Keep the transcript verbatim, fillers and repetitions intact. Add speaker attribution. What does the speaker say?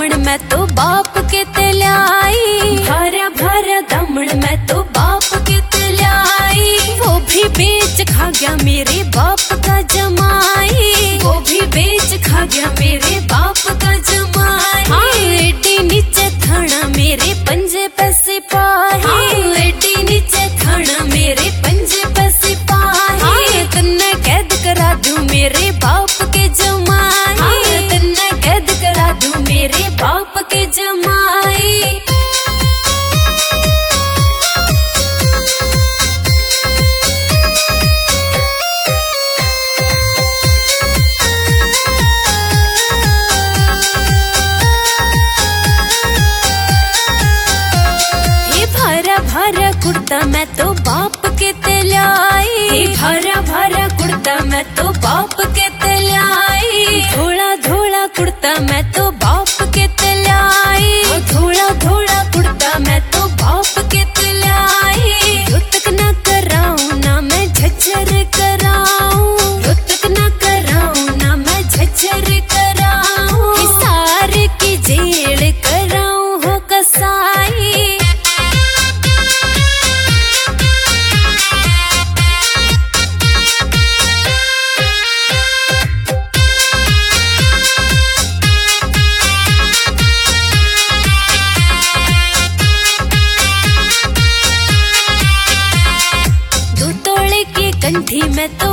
Speaker 1: दामन मैं तो बाप के तलाई, भरा भरा दामन मैं तो बाप के तलाई। वो भी बेच खा गया मेरे बाप का जमाई, वो भी बेच खा गया मेरे बाप का जमाई। हाँ एडी नीचे थाना मेरे पंजे पे सिपाही, हाँ एडी नीचे थाना मेरे पंजे पे सिपाही। हाँ तन्ने कैद करा दूं मेरे बाप के जमाई, हाँ तन्ने कैद करा दूं मेरे बाप के जमाई। भरा कुर्ता मैं तो बाप के तलाई, भरा भरा कुर्ता मैं तो बाप के तलाई। धोला धोला कुर्ता मैं तो बाप के तलाई, धोला धोला कुर्ता मैं तो बाप के तलाई। जो तक ना कराऊं ना मैं झज्जर कराऊं, जो तक ना कराऊं ना मैं झज्जर कराऊं। हिसार की जेल कराऊं हो कसाई, कंठी में तो